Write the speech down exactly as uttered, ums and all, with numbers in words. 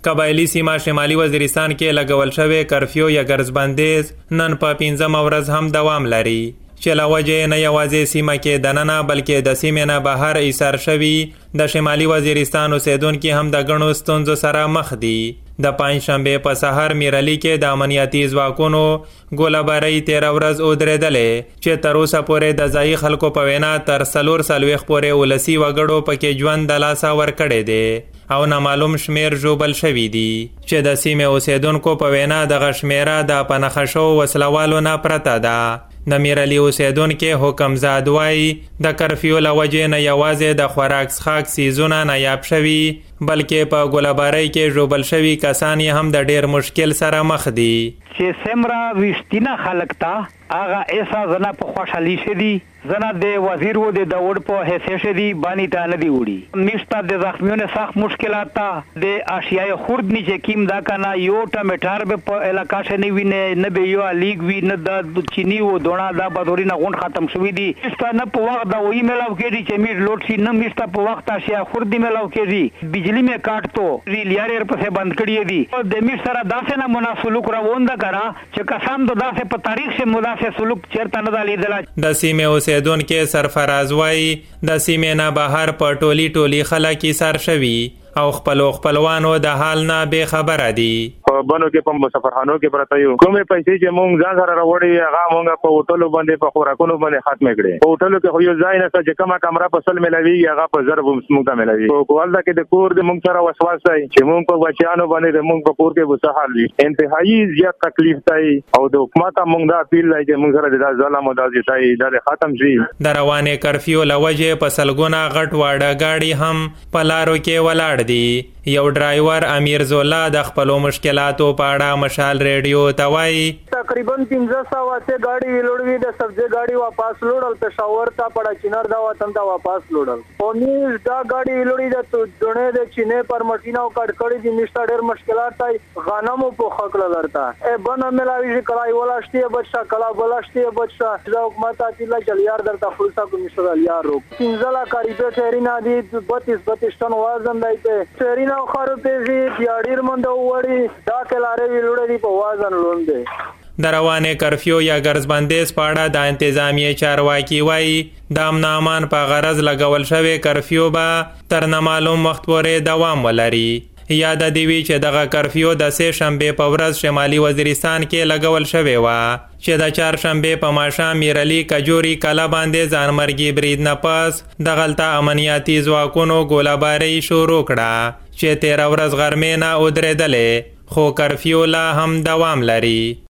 قبایلی سیمه شمالي وزیرستان کې لګول شوی کرفیو یا ګرځبندیز نن په پنځمه ورځ هم دوام لري چې له وجې نه یوازې سیمه کې دننه بلکې د سیمې نه بهر ایسار شوي د شمالي وزیرستان اوسیدونکي هم د ګڼو ستونزو سره مخ دي. د پنجشنبې په سهار میرالي کې د امنیتي ځواکونو ګوله‌بارۍ تېره ورځ ودرېدلې چې تر اوسه پورې د ځایي خلکو په وینا تر څلور څلوېښت پورې ولسي وګړو پکې ژوند د لاسه ورکړی دی او نامعلوم شمیر ژوبل شوي دي چې د سیمې اوسیدونکو په وینا دغه شمیره د په نښه شوو وسلوالو نه پرته ده. د میرالي اوسیدونکي حکمزاد وایي د کرفیو له وجې نه یوازې د خوراک څښاک څیزونه نایاب شوي بلکې په ګوله‌بارۍ کې ژوبل شوي کسان یې هم د ډیر مشکل سره مخ دي. چې څومره ویشتینه خلک ته هغه ایسا زنه په خوشحالي شدي زنه د وزیر و د داود په حیثیت شدي بانی ته نه دی وړي میشته د زخمیونو سخت مشکلات ته د اشیای خرد نیچه کیم دا کنه یو ټمیټر به په علاقه شه نه ویني نه به یو لیګ وی نه د چینی و دونه دا بدوري نه غون ختم شوی دي میشته نه په وخت دا وی ملاو کېږي چې میټ لوټ شي نه میشته په وخت اشیای خرد ملاو کېږي بجلی می کاټ تو ریل یاري په بند کړی دي د میش سره داسې نه مناسلوک راوند کرا چې کسان د داسې په تاریخ شه مدافع سلوک چیرته نه دالیدل. د سیمې اوسیدونکي سرفراز وایي د سیمې نه بهر په ټولي ټولي خلک ایسار شوي او خپلو خپلوانو د حال نه بې خبره دي. په بنو کې په مسافرخانو کې پراته یو کومې پیسې چې مونږ ځان سره راوړي هغه مونږ په هوټلو باندې په خوراکونو باندې ختمې کړې. په هوټلو کې خو یو ځای نشته چې کومه کمره په سل ملوي هغه په زر مونږ ته ملوي. په کوالدا کې د کور د مونږ سره وسواس دی چې مونږ په بچیانو باندې د مونږ په کور کې وسه حال وي انتهایی زیات تکلیف دی او د حکومت مونږ دا اپیل لای چې مونږ سره د ظلم او د ځای د ختم شي. د روانې کرفیو لوجه په سلګونه غټ واړه گاډي هم په لارو کې ولاړ دي. یو ډرایور امیر زولا د خپلو مشکلاتو په اړه مشال ریډیو ته وایي تقریبا پنځه سوه چې ګاډي ویلوړوي د سبزي ګاډي واپس لوړل پېښور ته پړه چینار دا وطن ته واپس لوړل او نیز دا ګاډي ویلوړي د دونه د چینه پر ماشینو کډکړي د نشته ډېر مشکلات تای غنمو په خکړه لرتا ای بنا ملاوي چې کړای ولاشتي بچا کلا بلاشتي بچا د حکومت اتی چل یار درته خلصا کو مشرال یار رو پنځلا کاریبه چیرینا دي بتیس بتیس ټن وزن دایته چیرینا خارو پیسي دیاړیر مند وړي دا کلاره ویلوړي په وزن لوندې. د روانې کرفیو یا ګرځبندیز په اړه د انتظامیې چارواکي وایي د امن امان په غرض لګول شوی کرفیو به تر نامعلوم وخت پورې دوام ولري. یاد دی وی چې دغه کرفیو د سه شنبه په ورځ شمالي وزیرستان کې لګول شوی و چې د چهارشنبه په ماښام میرالي کجوري کلا باندې ځانمرګي برید نه پس د غلطه امنیتي ځواکونو ګوله‌بارۍ شروع کړه چې تېره ورځ غرمې نه ودرېدلې خو کرفیو لا هم دوام لري.